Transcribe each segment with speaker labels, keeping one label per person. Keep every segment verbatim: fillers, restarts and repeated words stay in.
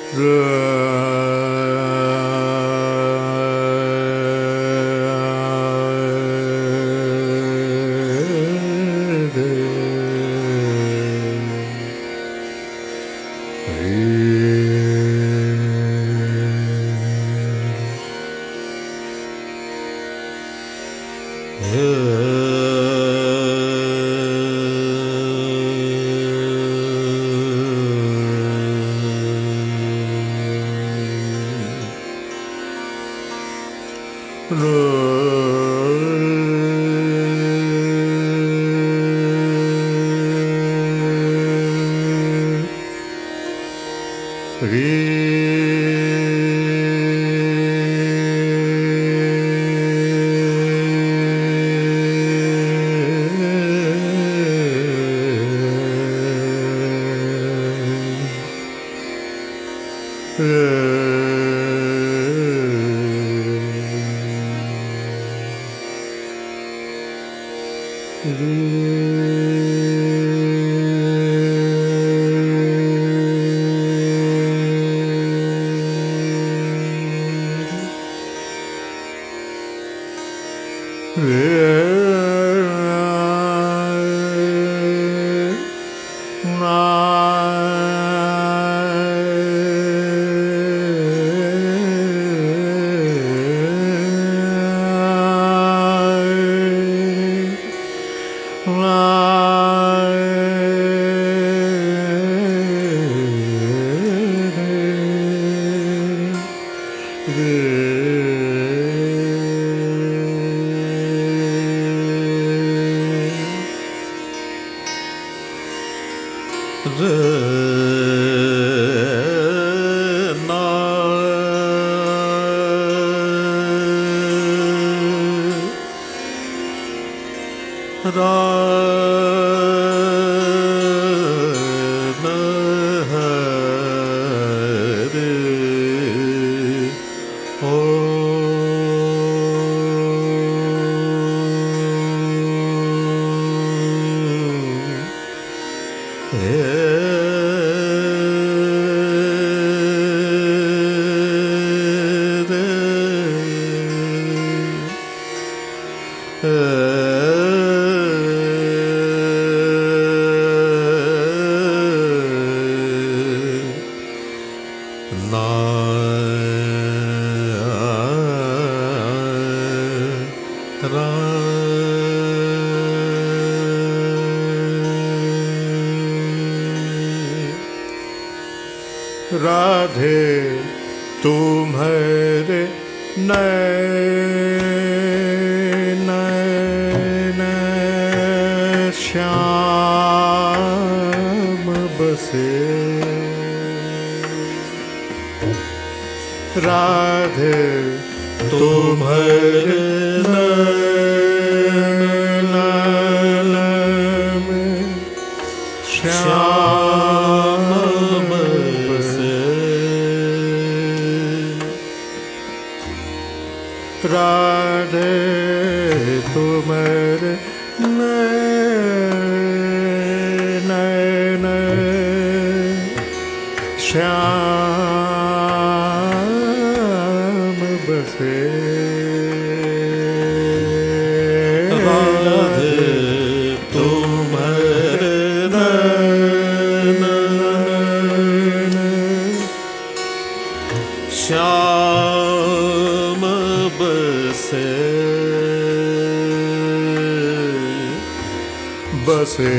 Speaker 1: राधे तुम्हारे नैन श्याम बसे, राधे तुम्हारे नैन श्याम राधे तुम्हारे नैन श्याम बसे, राधे तुम्हारे नैन श्याम बसे बसे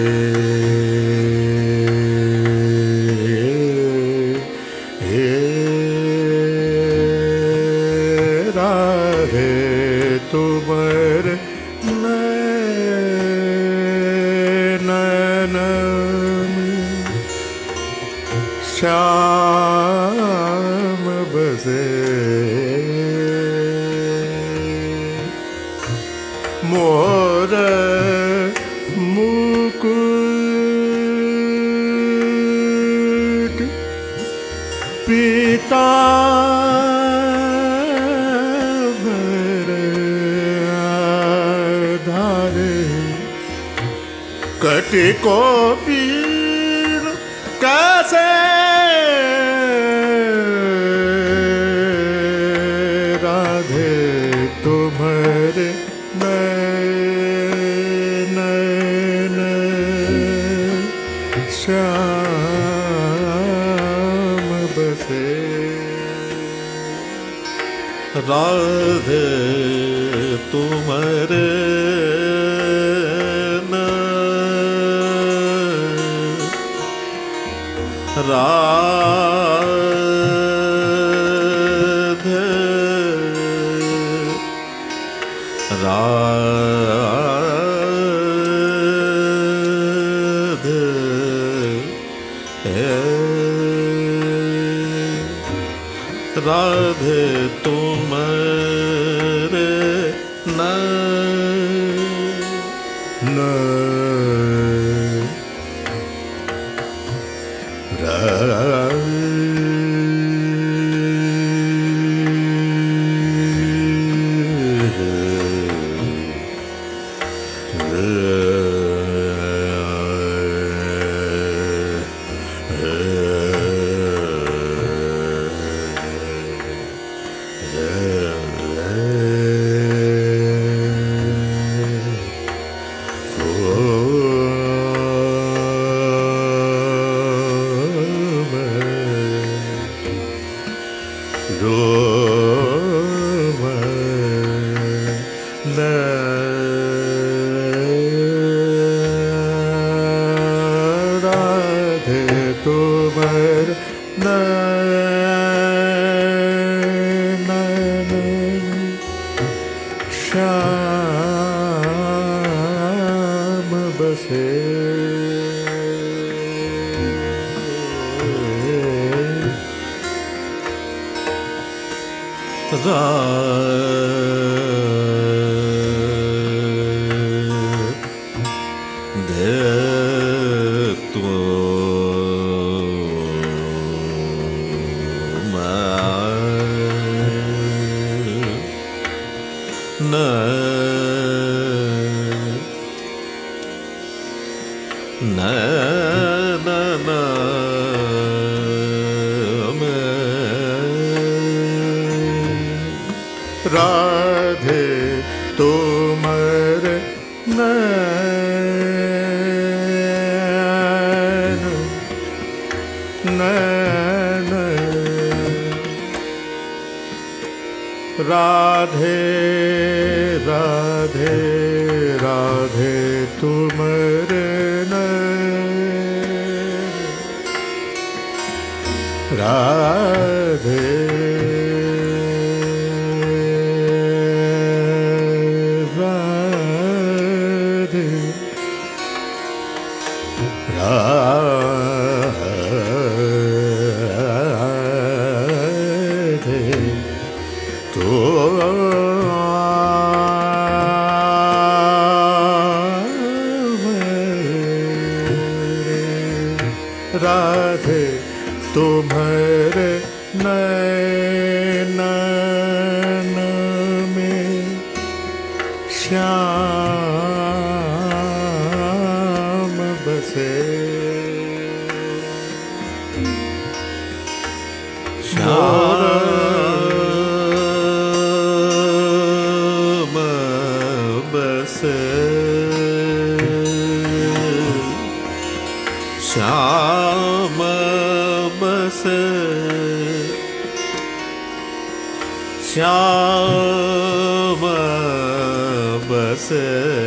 Speaker 1: राधे तुम्हारे नैन श्याम बसे, मोर मुकुट पीतांबर धारे, कटि को पीर कैसे श्याम बसे।
Speaker 2: राधे तुमरे न राधे राधे राधे तुमरे न
Speaker 1: न श्याम बसे।
Speaker 2: राधे तुम न न न न
Speaker 1: राधे तुमरे नैन नैन राधे राधे राधे तुमरे नैन राधे राधे तुम्हारे नैन में श्याम बसे।
Speaker 2: श्याम बसे श्याम बसे श्याम बसे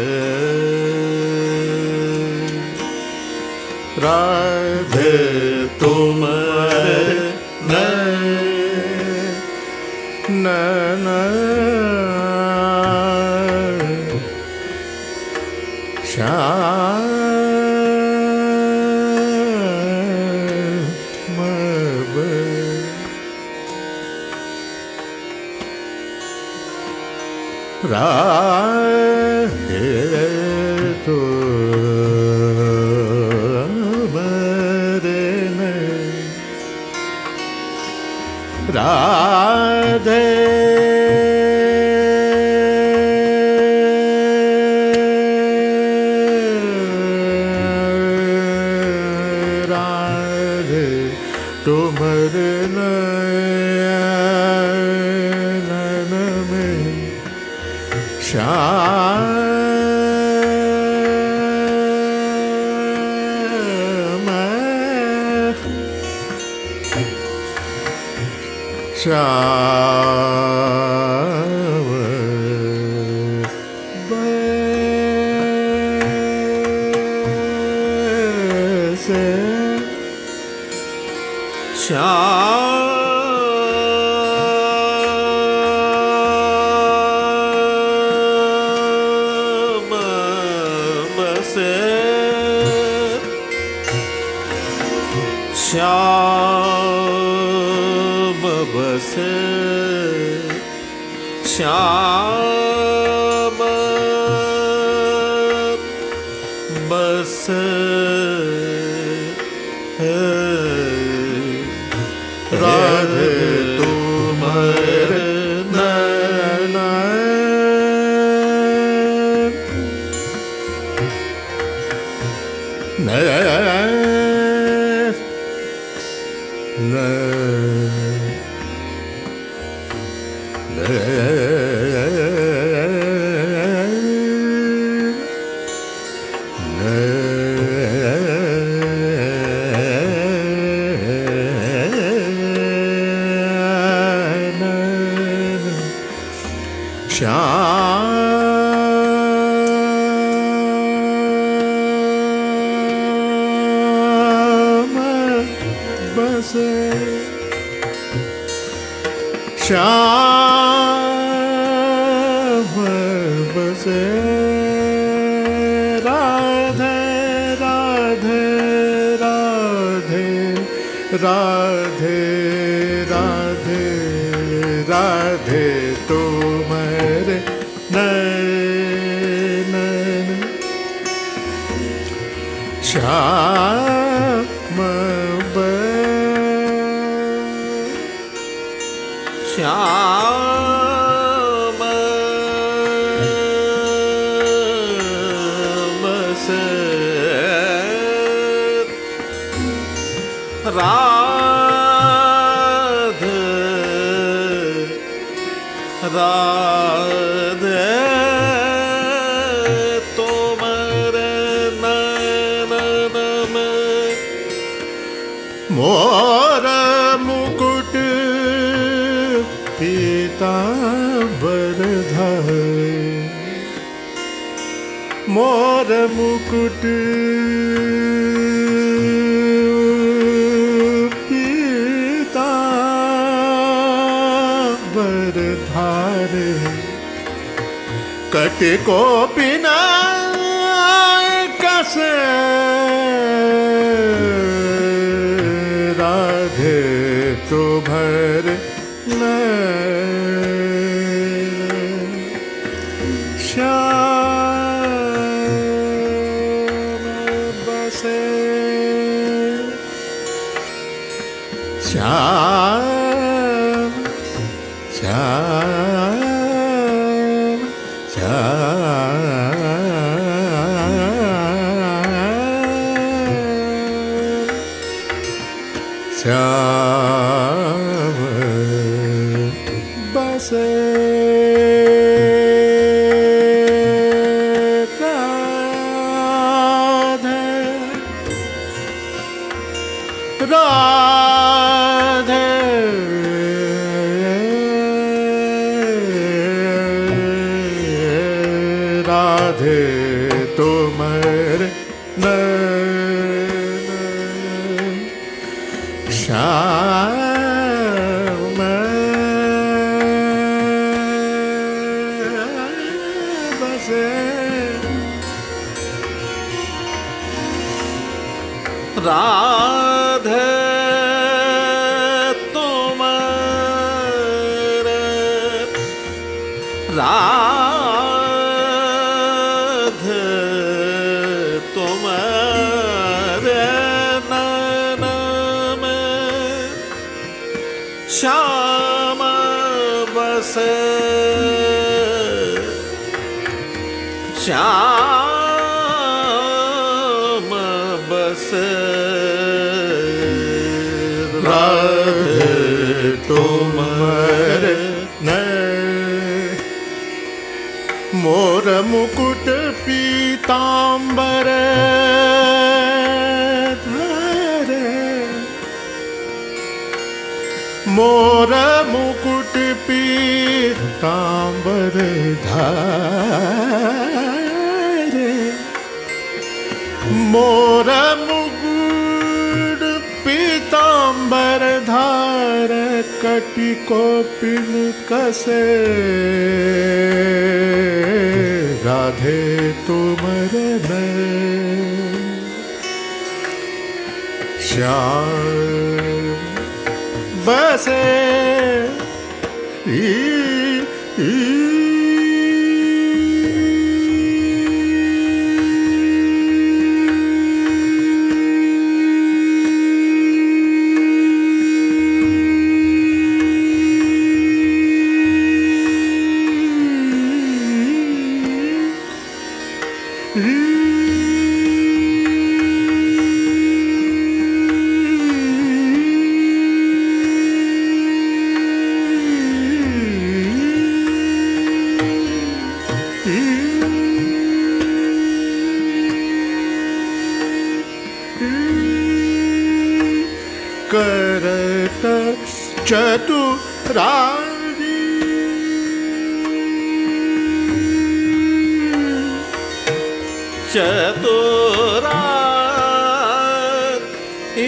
Speaker 1: राधे
Speaker 2: तुम्हारे
Speaker 1: नैन श्याम राधे तुमरे नैन राधे राधे तुम्हारे नैन में श्याम श्याम बसे
Speaker 2: श्याम बसे श्याम बसे श्याम बसे
Speaker 1: राधे तुम्हारे नैन श्याम बसे श्याम बसे राधे राधे राधे राधे राधे राधे तुम्हारे नैन श्याम
Speaker 2: श्याम बसे राधे राधे तुम्हारे नैन में
Speaker 1: मोर मुकुट पीतांबर धारे मोर मुकुट पीतांबर धारे कट को बिना कसे राधे तो भर श्याम बसे श्याम श्याम श्याम श्याम बसे राधे राधे तुम्हारे नैन श्याम बसे
Speaker 2: राधे तुम्हारे राधे तुम्हारे नैन में श्याम बसे श्याम बसे
Speaker 1: राधे तुम्हारे नैन मोर मुकुट पीतांबर धारे मोर मुकुट पीतांबर धारे, मोर मुकुट पीतांबर धार, कटि कोपिन कसे राधे तुमर नयन श्याम बसे ई, ई, करत चतुराई
Speaker 2: चतुराई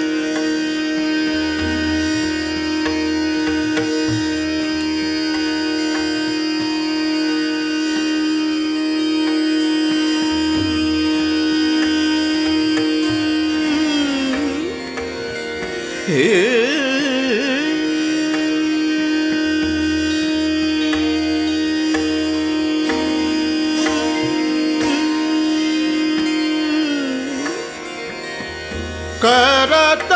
Speaker 1: करत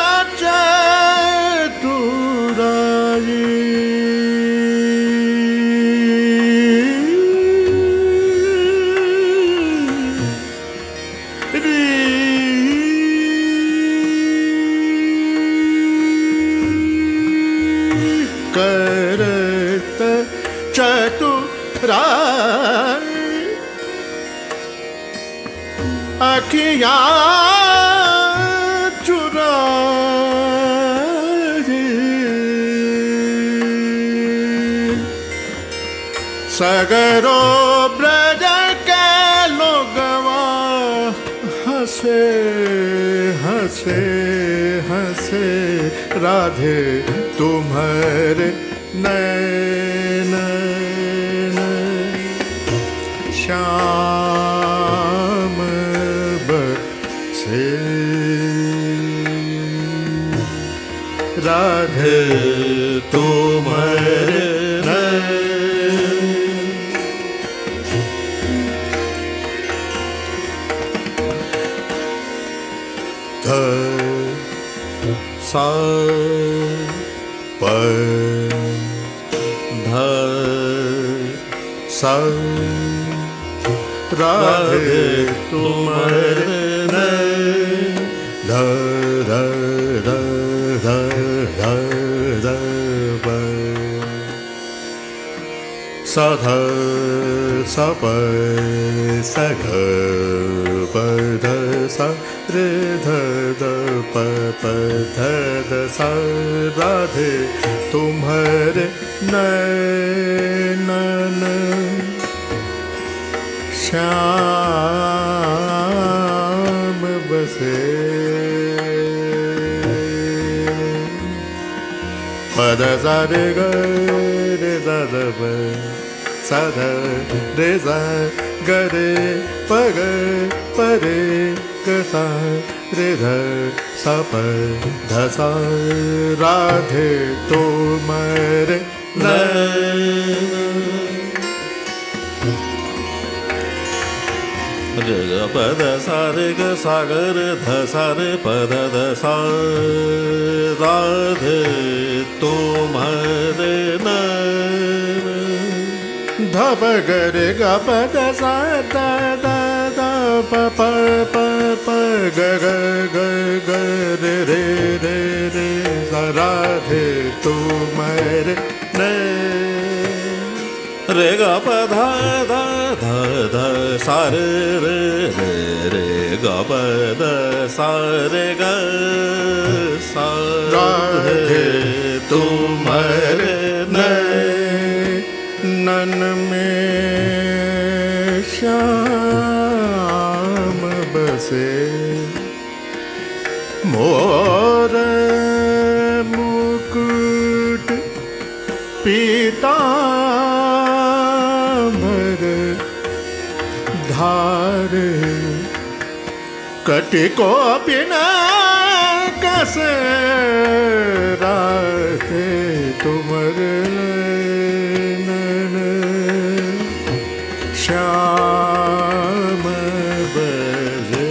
Speaker 1: चतुराई करत चतुराई अखियाँ सगरो ब्रज के लोगवा हंसे हंसे हंसे राधे तुम्हारे नैन श्याम बसे राधे तुम्हारे सा प ध सा राधे तुम्हारे ध ध ध ध ध ध प सा ध सा प सा ग प ध सा रे ध ध प प ध ध सा राधे तुम्हारे नैन श्याम बसे पद सा रे ग रे सा ध प सा ध रे सा ग रे प ग प रे ग सा रे ध सा प ध सा राधे तुम्हारे नैन
Speaker 2: ग ग प ध सा रे ग सा ग रे ध सा रे प ध ध सा राधे तुम्हारे नैन
Speaker 1: ध प ग रे ग प ध सा द द द प प प प ग ग ग ग रे रे रे रे सा राधे तुम्हारे नैन
Speaker 2: रे ग प ध ध ध ध सा रे रे रे रे ग प द सा रे ग सा
Speaker 1: राधे
Speaker 2: तुम्हारे
Speaker 1: नन में श्याम बसे मोर मुकुट पीतांबर धारे कटिको बिना कसे राधे तुम्हारे नैन श्याम बसे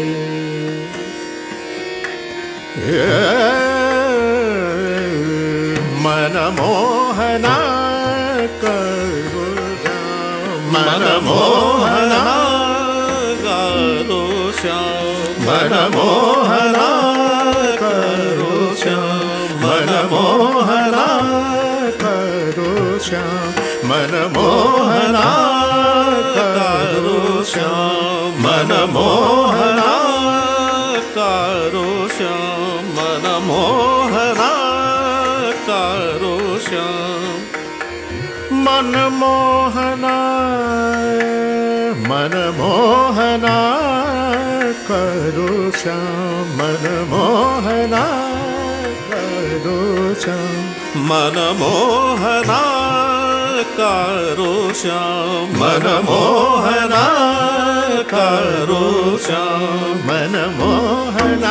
Speaker 1: मनमोहना करो मनमोहना
Speaker 2: गारो श्याम
Speaker 1: मनमोहना करो श्याम मनमोहना करो श्याम मनमोहना करो श्याम मनमोहना
Speaker 2: करो श्याम मनमोहना करो श्याम
Speaker 1: मनमोहना मनमोहना करो श्याम मनमोहना करो श्याम
Speaker 2: मनमोहना करो श्याम
Speaker 1: मनमोहना करो श्याम मनमोहना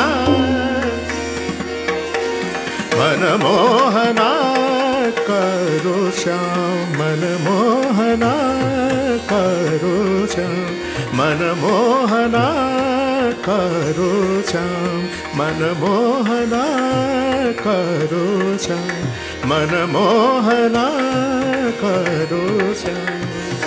Speaker 1: मनमोहना करो श्याम मनमोहना करो श्याम मनमोहना करो श्याम मनमोहना करो श्याम मनमोहना करो श्याम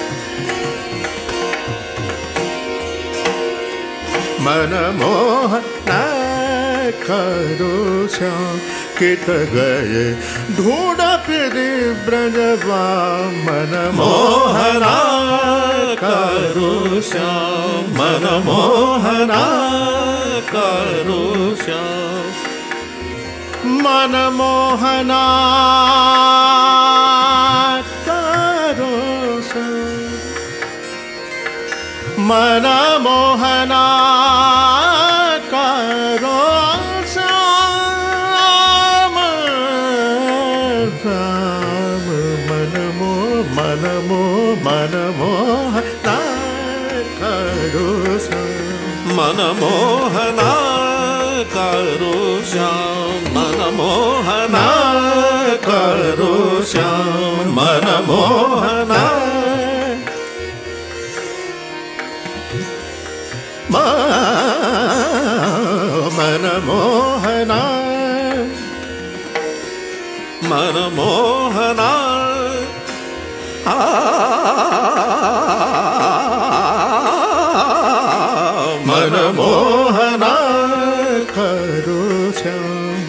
Speaker 1: मनमोहना करो श्याम कित गए ढूंढ फिर ब्रजवा मनमोहना
Speaker 2: करो श्याम मनमोहना करो श्याम
Speaker 1: मनमोहना करो श्याम मनमोहना करो श्याम श्याम मनमो मनमो मनमोहना करो श्याम
Speaker 2: मनमोहना करो श्याम मनमोहना करो श्याम मनमोहना
Speaker 1: मनमोहना
Speaker 2: मनमोहना
Speaker 1: मनमोहना करो श्याम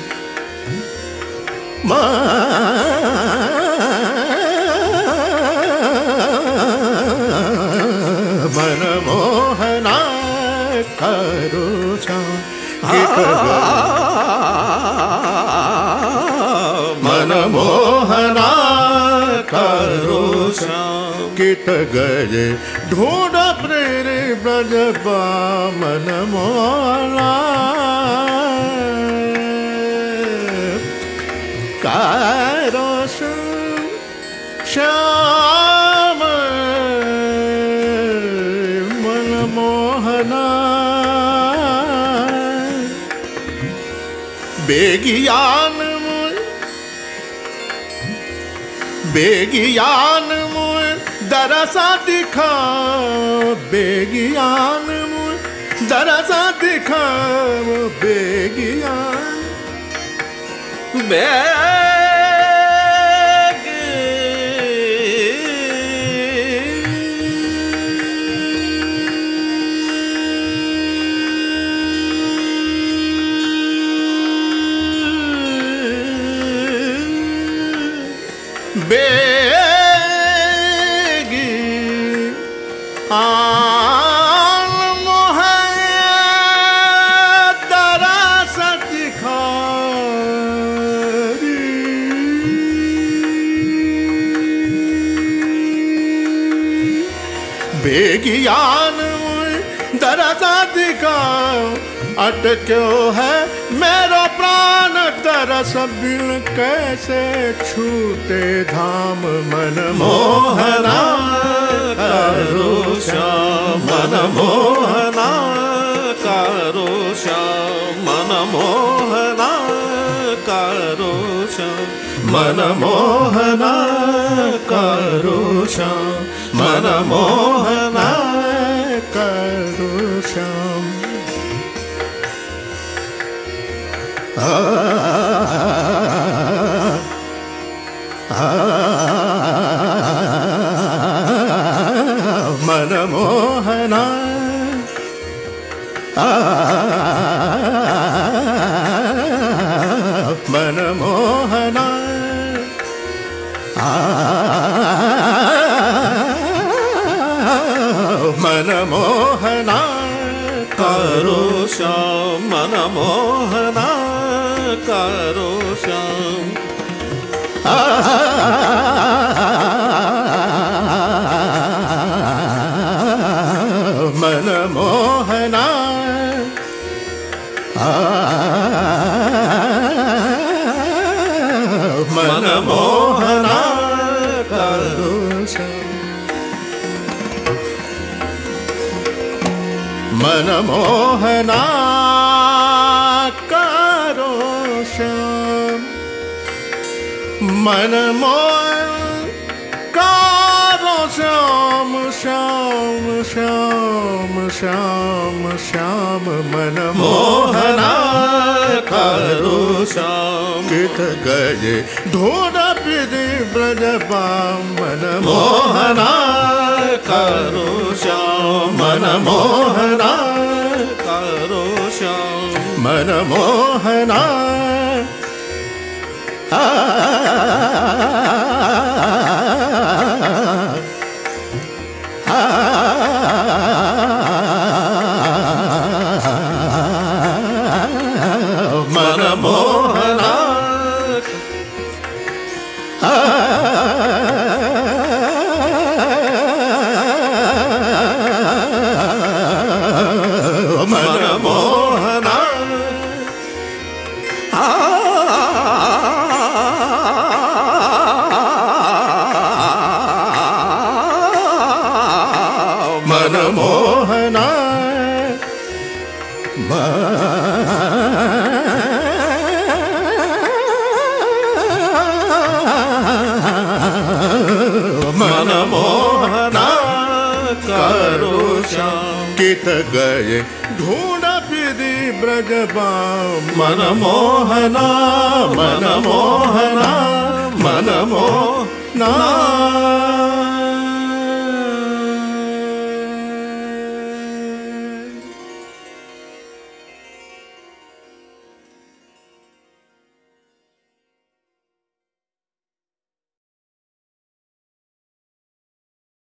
Speaker 1: मनमोहना करो श्याम मनमोहना करो श्याम कित गए ढूंढ प्रेर ब्रजबा मनमोहना करो श्याम मनमोहना बेगियान मुझ बेगियान मुझ दरसा दिखा बेगियान मुझ दरसा दिखा बेगियान
Speaker 2: बेग
Speaker 1: बेगी आन मोहया ज्ञान दरसा दिखाओ अटक्यो है मेरो प्राण तरस बिन कैसे छूटे धाम मन मोहना
Speaker 2: करो श्याम मन मोहना करो श्याम मन मोहना करो श्याम मन मोहना करो श्याम मन मोहना
Speaker 1: करो श्याम आ, आ, मन मोहना आ, मन मोहना आ, मन मोहना
Speaker 2: करो श्याम मन मोहना करो श्याम
Speaker 1: आ, मन मोहना आ, मन मोहना करो श्याम मन मोहना करो श्याम मन मोहन करो श्याम श्याम श्याम श्याम श्याम मन मोहना करो
Speaker 2: श्याम
Speaker 1: कित गए ढूंढ विधि ब्रजबाम मन मोहना
Speaker 2: करो श्याम
Speaker 1: मन मोहना
Speaker 2: करो श्याम
Speaker 1: मन मोहना आ, आ, मन मोहना आ, मन मोहना आ, मन मोहना मन मोहना
Speaker 2: करो श्याम
Speaker 1: कित गए ढूंढ विधि ब्रजबाम
Speaker 2: मन मोहना
Speaker 1: मन मोहना मन मोहना